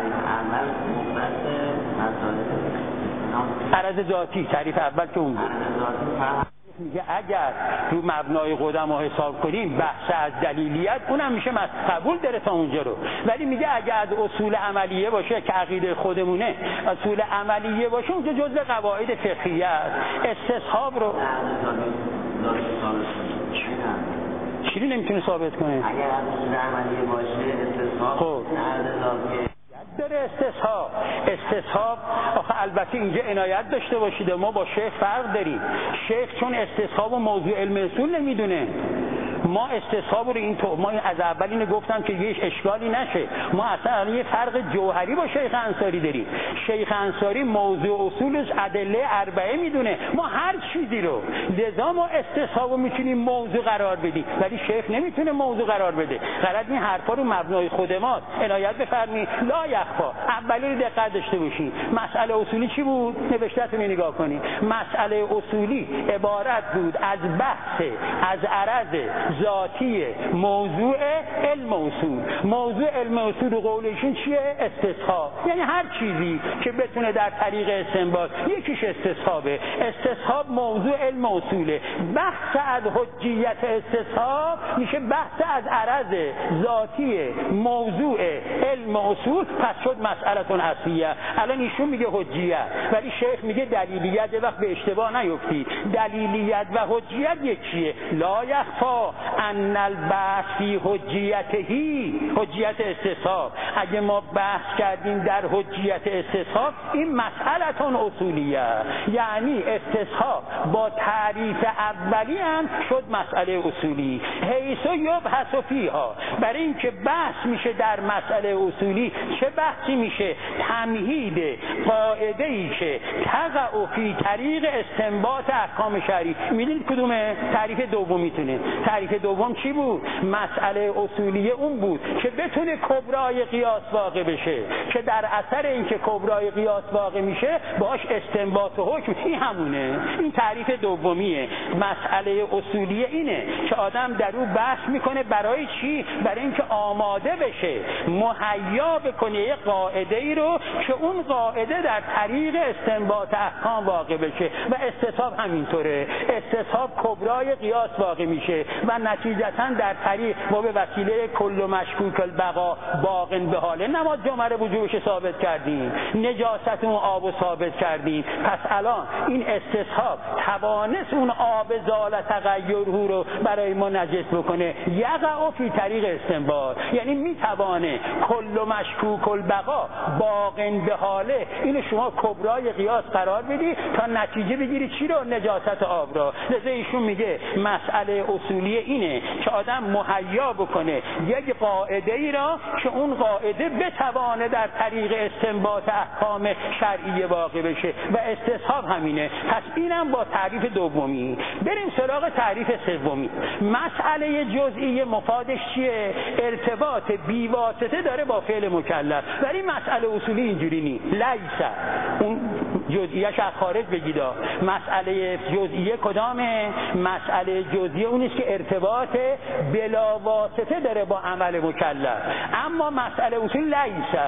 S1: عرض ذاتی تعریف اول که اون بود میگه اگر رو مبنای قدما حساب کنیم بحث از دلیلیت اونم میشه مس قبول داره تا اونجا رو، ولی میگه اگر از اصول عملیه باشه که عقیده خودمونه اصول عملیه باشه اونجا جزء قواعد فقهیه است. استصحاب رو چیزی نمیتونه ثابت کنه.
S3: اگر از اصول عملیه باشه استصحاب
S1: خب داره استصحاب. استصحاب آخه البته اینجا عنایت داشته باشید، ما با شیخ فرق داریم. شیخ چون استصحاب و موضوع علم اصول نمیدونه، ما استصحاب رو این تو ما از اول اینو گفتم که یه اشکالی نشه. ما اصلا یه فرق جوهری با شیخ انصاری داریم. شیخ انصاری موضوع اصولش ادله اربعه میدونه، ما هر چیزی رو لذا ما استصحاب رو میتونیم موضوع قرار بدیم، ولی شیخ نمیتونه موضوع قرار بده. غلط این حرفا رو مبنای خود ما عنایت بفرمایید. لا یخفا اولی رو دقت داشته باشید. مسئله اصولی چی بود؟ نوشته‌تون رو نگاه کنید. مسئله اصولی عبارت بود از بحث از عرض ذاتی موضوع علم اصول. موضوع علم اصول و قولشون چیه؟ استصحاب. یعنی هر چیزی که بتونه در طریق استنباط، یکیش استصحابه. استصحاب موضوع علم اصوله. بحث از حجیت استصحاب میشه بحث از عرض ذاتی موضوع علم اصول. پس شد مسئلتون اصلیه. الان ایشون میگه حجیت ولی شیخ میگه دلیلیت. وقت به اشتباه نیفتی، دلیلیت و حجیت یکیه. لا یخفا ان البحث فی حجیتهی، حجیت استصحاب. اگه ما بحث کردیم در حجیت استصحاب این مسئلتون اصولیه، یعنی استصحاب با تعریف اولی هم شد مسئله اصولی. حیث یبحث فیها، برای اینکه بحث میشه در مسئله اصولی. چه بحثی میشه؟ تمهید قاعده ای که تقع فی طریق استنباط احکام شرعی. میدونید کدومه؟ تعریف دومیتونه. تعریف دوم چی بود؟ مسئله اصولیه اون بود که بتونه کبرای قیاس واقع بشه، که در اثر اینکه کبرای قیاس واقع میشه باش استنباط و حکم. این همونه. این تعریف دومیه. مسئله اصولیه اینه که آدم در او بحث میکنه. برای چی؟ برای اینکه آماده بشه، مهیا بکنه یک قاعده ای رو که اون قاعده در طریق استنباط احکام واقع بشه. و استصحاب همینطوره. استصحاب کبرای قیاس واقع میشه و نتیجتا در طریق ما به وسیله کل مشکوک البقا باقٍ به حاله نماز جمعه وجوبش ثابت کردیم، نجاست اون آب ثابت کردیم. پس الان این استصحاب توانست اون آب زال تغیره رو برای ما نجس بکنه. یقع فی طریق استنباط، یعنی میتوانه کل مشکوک البقا باقٍ به حاله اینو شما کبرای قیاس قرار بدی تا نتیجه بگیری چی رو؟ نجاست آب را. لذا ایشون میگه مسئله اصولی اینه که آدم مهیا بکنه میکنه یک قاعده ای را که اون قاعده بتوانه در طریق استنباط احکام شرعی واقع بشه و استصحاب همینه. پس اینم با تعریف دومی. بریم سراغ تعریف سومی. مسئله جزئی مفادش چیه؟ ارتباط بیواسطه داره با فعل مکلف. ولی مسئله اصولی اینجوری نی. لیس اون جزئیش از خارج بگیدا. مسئله جزئیه کدامه؟ مسئله جزئیه اونیست که ارتباط بلا واسطه داره با عمل مکلف. اما مسئله اصولی لیس.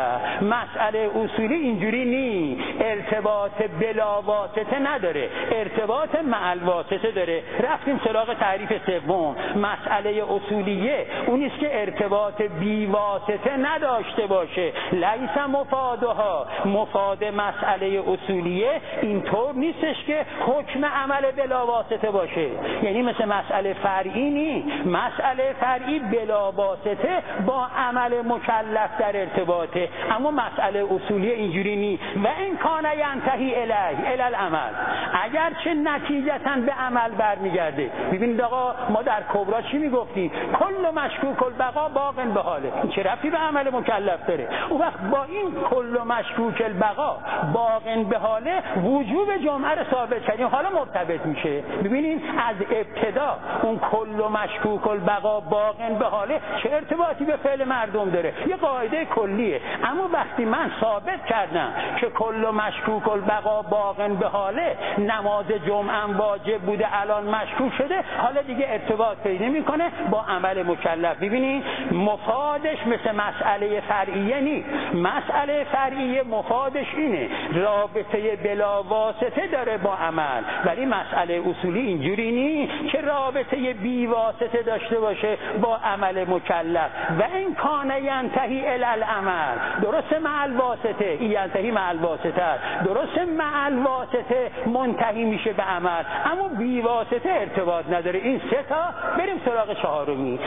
S1: مسئله اصولی اینجوری نی. ارتباط بلا واسطه نداره، ارتباط مع الواسطه داره. رفتیم سراغ تعریف سوم. مسئله اصولیه اونیست که ارتباط بی واسطه نداشته باشه. لیس مفادها. مفاد مسئله اصولیه اینطور نیستش که حکم عمل بلا واسطه باشه، یعنی مثل مسئله فرعی نی. مسئله فرعی بلا واسطه با عمل مکلف در ارتباطه، اما مسئله اصولیه اینجوری نی. و این کان ینتهی الیه الی العمل، اگر چه نتیجتاً به عمل برمیگرده. ببینید آقا ما در کبرا چی میگفتیم؟ کل مشکوک البقا باق به حاله. این چه ربطی به عمل مکلف داره؟ اون وقت با این کل مشکوک البقا باق به حاله وجوب جمعه رو ثابت کردیم، حالا مرتبط میشه. ببینید از ابتدا اون کل مشکوک البقا باق به حاله چه ارتباطی به فعل مردم داره؟ یه قاعده کلیه. اما وقتی من ثابت کردم که کل مشکوک البقا باق به حاله، نماز جمعه واجب بوده الان مشکوک شده، حالا دیگه ارتباط پیدا نمیکنه با عمل مکلف. ببینید مفادش مثل مسئله فرعیه نی. مسئله فرعیه مفادش اینه رابطه بلا واسطه داره با عمل، ولی مسئله اصولی اینجوری نی که رابطه بی واسطه داشته باشه با عمل مکلف. و این کان ینتهی الی العمل، درسته مع الواسطه، این ینتهی مع الواسطه است، درسته مع الواسطه منتهی میشه به عمل، اما بی واسطه ارتباط نداره. این سه تا. بریم سراغ چهارمی.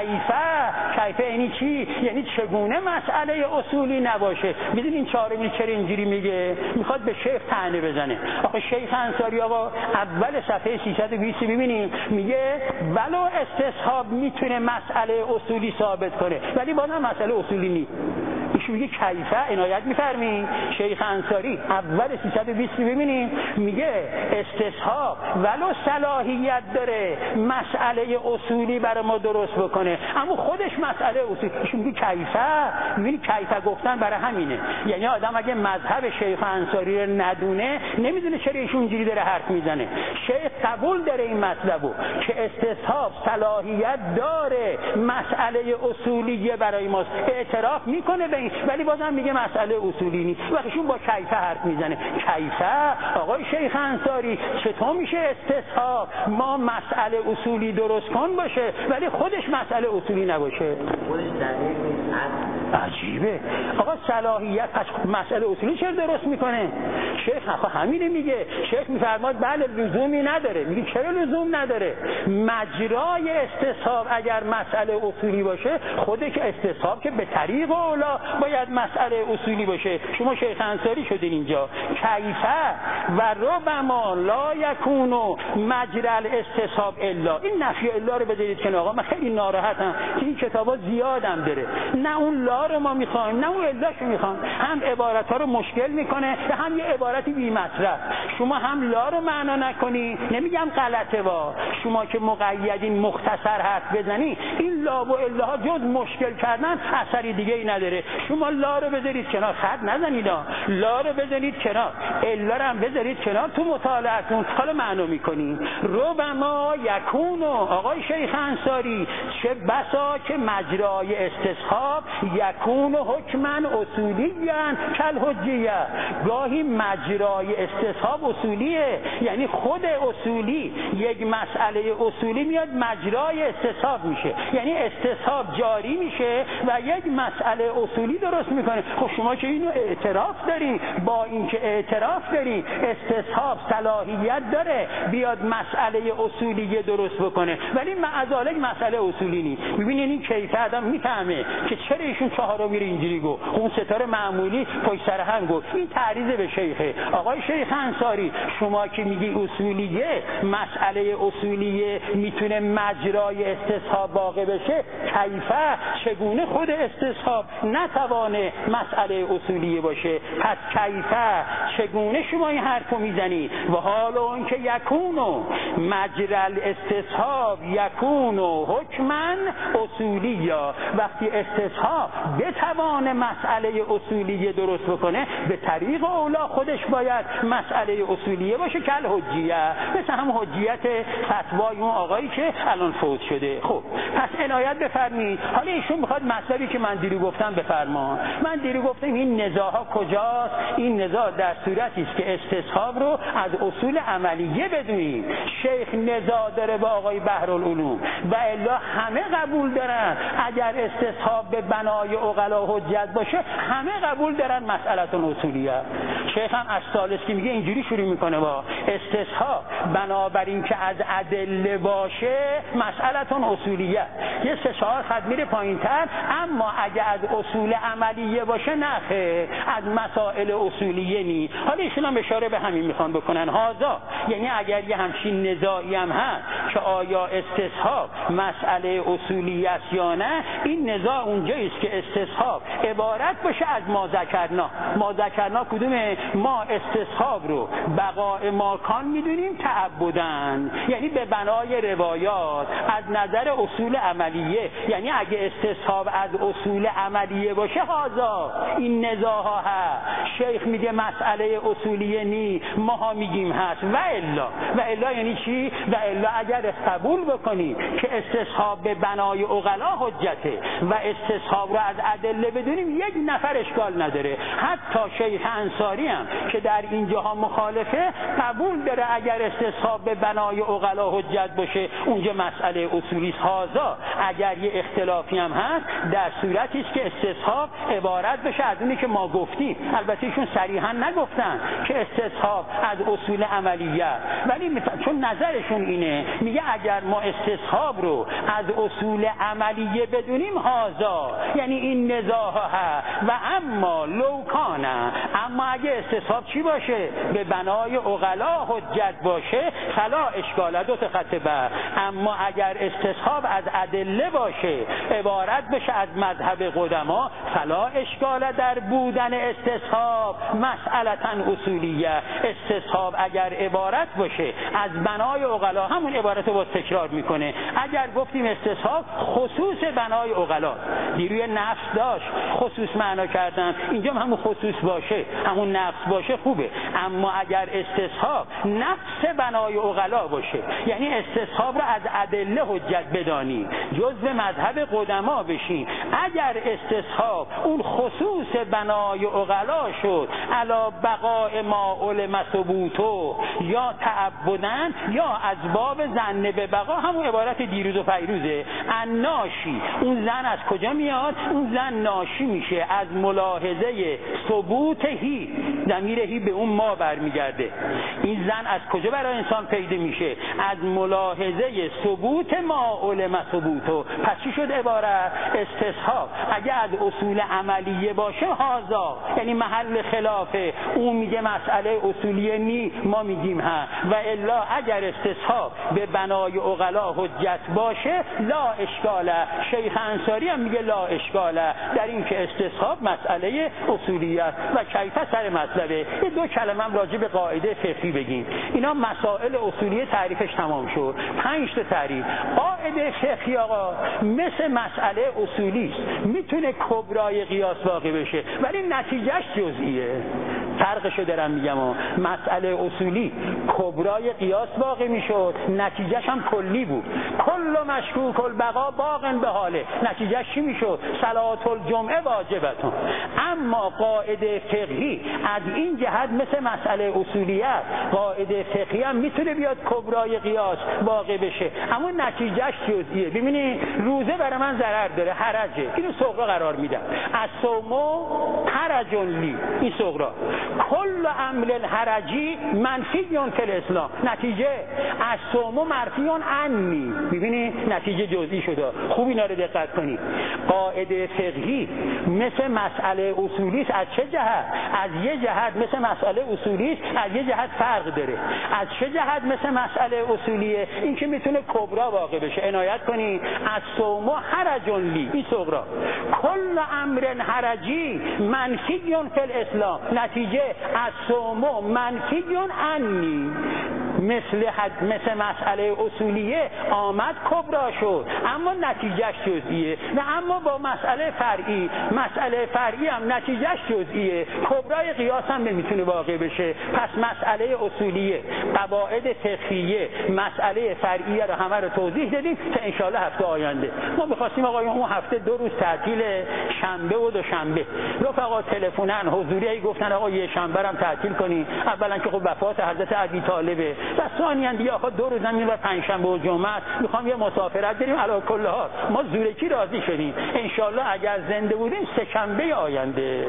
S1: کیفه. کیفه یعنی چی؟ یعنی چگونه مسئله اصولی نباشه. میدونین این چهارمی چرا اینجوری میگه؟ میخواد به شیخ طعنه بزنه. آقا شیخ انصاری آقا اول صفحه سیصد و بیست ببینیم میگه ولو استصحاب میتونه مسئله اصولی ثابت کنه، ولی بازم مسئله اصولی نیست. ایشون میگه کیفه، عنایت میفرمایید. شیخ انصاری اول سیصد و بیست ببینیم میگه استصحاب ولو صلاحیت داره مسئله اصولی برای ما درست بکنه، اما خودش مسئله اصولی. ایشون میگه کیفه. میبینی کیفه گفتن برای همینه، یعنی آدم اگه مذهب شیخ انصاری رو ندونه نمیدونه چرا ایشون اینجوری داره حرف میزنه. شیخ قبول داره این مطلبو که استصحاب صلاحیت داره مسئله اصولیه برای ما، اعتراف میکنه به این، ولی بازم میگه مسئله اصولی نیست. وقتشون با کیفه حرف میزنه. کیفه آقای شیخ انصاری چطور میشه استصحاب ما مسئله اصولی درست کن باشه ولی خودش مسئله اصولی نباشه؟
S3: خودش دلیل نیست.
S1: عجیبه. آقا صلاحیت پس مسئله اصولی چرا درست میکنه؟ شیخ آخه همینه میگه. شیخ میفرماد بله لزومی نداره. میگه چرا لزوم نداره؟ مجرای استصحاب اگر مسئله اصولی باشه، خودش استصحاب که به طریق اولا باید مسئله اصولی باشه. شما شیخ انصاری شدین اینجا. کیفه و ربما لا یکونو مجرى الاستصحاب الا. این نفی الا رو بذارید کنار. آقا من خیلی ناراحتم که این کتابا زیادم داره. نه اون لا رو ما میخوایم نه اون الا رو میخوام. هم عبارت ها رو مشکل میکنه و هم یه عبارتی بی مطرح. شما هم لا رو معنا نکنی، نمیگم غلطه وا، شما که مقیدین مختصر حرف بزنی، این لا و الا ها جز مشکل کردن اثری دیگه ای نداره. شما لا رو بذارید کنار، خط نزنید، لا رو بذارید کنار، الا رو هم بذارید کنار، تو مطالعتون حالا معنا میکنید. ربما یکونو آقای شیخ انصاری چه بسا که مجرای استصحاب یکونو حکمن اصولیان کل حجیه. گاهی مجرای استصحاب اصولیه، یعنی خود اصولی یک مسئله اصولی میاد مجرای استصحاب میشه، یعنی استصحاب جاری میشه و یک مسئله اصولی درست میکنه. خب شما که اینو اعتراف داری، با اینکه اعتراف داری استصحاب صلاحیت داره بیاد مسئله اصولی درست بکنه، ولی معذالک مسئله اصولی نیست. ببینید این کیفه آدم میفهمه که چرا ایشون چهارم میره اینجوری گفت، اون ستاره معمولی پشت سر هم گفت. این تعریض به شیخه. آقای شیخ انصاری شما که میگی اصولیه، مسئله اصولیه میتونه مجرای استصحاب واقع واقع بشه کیفه چگونه خود استصحاب نتوانه مسئله اصولیه باشه. پس کیفه چگونه شما این حرفو میزنید و حالا اون که یکونو مجرل استصحاب یکونو حکمن اصولی، یا وقتی استصحاب بتوانه مسئله اصولیه درست بکنه به طریق اولا خودش باید مسئله اصولیه باشه که الحجیه، مثل هم حجیت فتوای اون آقایی که الان فوت شده. خب پس عنایت بفرمایید. حالا ایشون میخواد مطلبی که من دیرو گفتم بفرما. من دیرو گفتم این نزاعها کجاست؟ این نزاع در صورتی است که استصحاب رو از اصول عملیه بدونید. شیخ نزاع داره با آقای بحرالعلوم و الا همه قبول دارن اگر استصحاب به بنای عقلا حجت باشه همه قبول دارن مسئله اصولیه. شیخ هم از ثالث که میگه اینجوری شروع میکنه با استصحاب بنابراین که از ادله باشه مسئله اصولیه. یه سه چهار خط میره پایینتر، اما اگه از اصول عملیه باشه نخه از مسائل اصولیه نی. حالا ایشون هم اشاره به همین میخوان بکنن هازا، یعنی اگر یه همچین نزاعی هم هست که آیا استصحاب مسئله اصولیه است یا نه، این نزاع اونجاییست که استصحاب عبارت باشه از ما ذکرنا. ما ذکرنا کدومه؟ ما استصحاب رو بقاء ماکان میدونیم تعبدن، یعنی به بنای روایات از نظر اصول عملیه. یعنی اگه استصحاب از اصول عملیه باشه هازا این نزاع ها هست. شیخ میگه مسئله اصولیه نی، ماها میگیم هست. و الا و الا یعنی چی؟ و الا اگر قبول بکنی که استصحاب به بنای عقلا حجته و استصحاب رو از ادله بدونیم یک نفر اشکال نداره. حتی شیخ انصاری هم که در اینجاها مخالفه قبول داره اگر استصحاب به بنای عقلا حجت باشه اونجا مسئله اصولی است. هازا اگر یه اختلافی هم هست در صورتی است که استصحاب عبارت بشه از اونی که ما گفتیم. البته ایشون صریحا نگفتن که استصحاب از اصول عملیه، ولی چون نظرشون اینه میگه اگر ما استصحاب رو از اصول عملیه بدونیم هازا یعنی این نزاع هست. و اما لوکانه، اما اگه استصحاب چی باشه؟ به بنای عقلا حجت باشه فلا اشکال. دو تا خط بر. اما اگر استصحاب از ادله باشه عبارت بشه از مذهب قدما فلا اشکال در بودن استصحاب مسئلتاً اصولیه. استصحاب اگر عبارت باشه از بنای عقلا، همون عبارت رو باز تکرار میکنه. اگر گفتیم استصحاب خصوص بنای عقلا، دیروی نفس داشت خصوص معنا کردن، اینجا هم همون خصوص باشه همون نفس باشه خوبه. اما اگر استصحاب نفس بنای عقلا باشه یعنی استصحاب رو از ادله حجت بدانی، جزء مذهب قدما بشین. اگر استصحاب اون خصوص بنای عقلا شد علا بقاء ما علم ثبوتو یا تعبدن یا از باب زن به بقا، همون عبارت دیروز و پیروزه. الناشی، اون زن از کجا میاد؟ اون زن ناشی میشه از ملاحظه ثبوت هی، ضمیر هی به اون ما برمیگرده. این زن از کجا برای انسان پیدا میشه؟ از ملاحظه ثبوت ما علم ثبوتو. پس چی شد عبارت؟ استصحاب اگه از اصول عملیه باشه هازا یعنی محل خلافه، اون میگه مسئله اصولیه نی، ما میگیم ها. و الا اگر استصحاب به بنای عقلا حجت باشه لا اشکاله. شیخ انصاری هم میگه لا اشکاله در این که استصحاب مسئله اصولیه است. و کیفه سر مطلبه. این دو کلمه هم راجع به قاعده فقهی بگیم. اینا مسائل اصولیه تعریفش تمام شد. پنج تا تعریف. قاعده فقهی آقا مثل مسئله اصولی است، میتونه کبرای قیاس واقع بشه ولی نتیجهش جزئیه. فرقشو دارم میگم. مسئله اصولی کبرای قیاس واقع میشد، نتیجهش هم کلی بود. کل مشکوک البقا باقن به حاله، نتیجهش چی میشد؟ صلات الجمعه واجبتون. اما قاعده فقهی از این جهت مثل مسئله اصولیه، قاعده فقهی هم میتونه بیاد کبرای قیاس واقع بشه اما نتیجهش جزئیه. ببینید روزه برای من ضرر داره، حرجه، اینو صغرا قرار میدم. از صومو حرجون لی، این صغرا. کل امر الحرجی منفیون فی الاسلام. نتیجه از صوم مرفیون عنی. میبینی نتیجه جزئی شده. خوب اینا رو دقت کنی. قاعده فقهی مثل مسئله اصولی است. از چه جهت؟ از یه جهت مثل مسئله اصولی است، از یه جهت فرق داره. از چه جهت مثل مسئله اصولیه؟ این که میتونه کبرا واقع بشه. عنایت کنی از صوم حرج لی، این صغرا. کل امر حرجی منفیون فی الاسلام. نتیجه از صوم منفیون عنی. مثل حد مثل مسئله اصولیه آمد کبرا شد، اما نتیجهش جزئیه. نه اما با مسئله فرعی، مسئله فرعی هم نتیجهش جزئیه، کبرای قیاس هم نمیتونه واقع بشه. پس مسئله اصولیه، قواعد فقهیه، مسئله فرعیه رو همه رو توضیح دادیم تا انشالله هفته آینده. ما می‌خواستیم آقای اون هفته دو روز تعطیل، شنبه و دوشنبه. رفقا تلفنن حضوری گفتن آقا یه شنبه هم تعطیل کنی. اولا که خب وفات حضرت ابی طالبه و ثانیاً دیگه آقا دو روز هم و پنجشنبه و جمعه میخوام یه مسافرت بریم. علی کل حال ما زورکی راضی شدیم. انشالله اگر زنده بودیم سه شنبه آینده.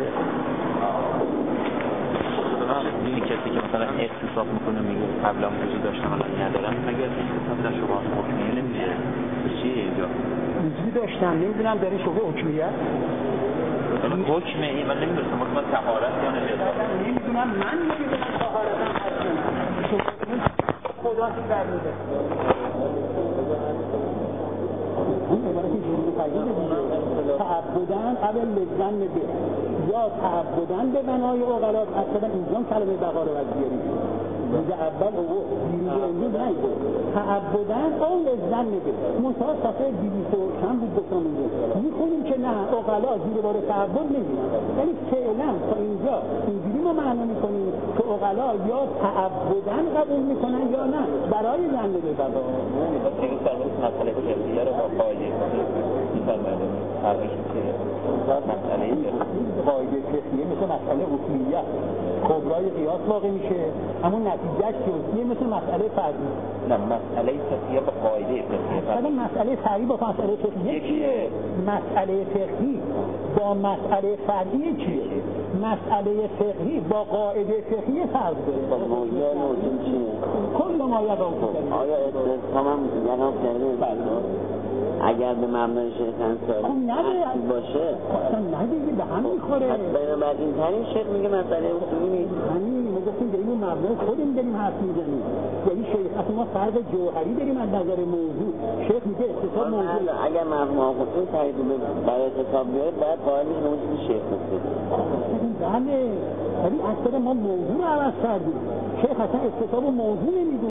S4: این کسی که مثلا احتساب میکنه میگه قبلا وجود داشتم الان ندارم، مگر مثلا شما حکمیه نمیشه چیه اینجا
S1: وجود داشتم نمیدونم داره شبه حکمیه
S4: حکم این من نمیدونم من طهارت یا نمیدونم
S1: نمیدونم من نمیدونم طهارتم هستم خدا که در میده اون عبارتی جمعه فیده دیگه تعبدن قبل لزن به یا تعبدن به بنای اغلا. اصلا اینجا کلمه بقا رو باید بیاریم روز اول او دیروز امروز نگه تعبدن اون لزن به منطقه صفحه دیویس و چند بود بکنم اینجا میخونیم که نه اغلا زیر بار تعبد نمیدونم، ولی فعلا تا اینجا اینجوری ما معنا میکنیم که اغلا یا تعبدن قبول میکنن یا نه برای زن به بقا.
S4: این فرمایش مسئله فقهیه رو با قاعده میفرمایید فرقش چیه؟ مسئله
S1: قاعده فقهیه مثل مسئله اصولیه کبرای قیاس واقع میشه، اما نتیجهش جزئیه مثل مسئله فرعی.
S4: نه مسئله فقهیه با قاعده فقهیه.
S1: مثلا مسئله فرعی با مسئله فقهیه چیه؟ مسئله فقهی با مسئله فرعی چیه؟ مسئله فقهی با قاعده فقهی فرق داره.
S3: با موضوع موضوع چیه؟
S1: کل ما یقع
S3: آیا استثناء هم یقع کرده؟ اگر به مبنای شیخ انصاری باشه
S1: اصلا ندیگه به هم میخوره.
S3: بنابراین ترین شیخ میگه مسئله اصولی نیست.
S1: همین ما گفتیم داریم اون مبنای خودمون داریم حرف میزنیم. یعنی شیخ اصلا ما فرض جوهری داریم از نظر موضوع. شیخ میگه استثناء موضوع
S3: اگر مبنا خودتون تایید برای حساب بیاره بعد قائل میشه اون چیزی شیخ گفته.
S1: بله ولی اصلا ما موضوع رو عوض کردیم. شیخ اصلا استثناء موضوع نمیدونه.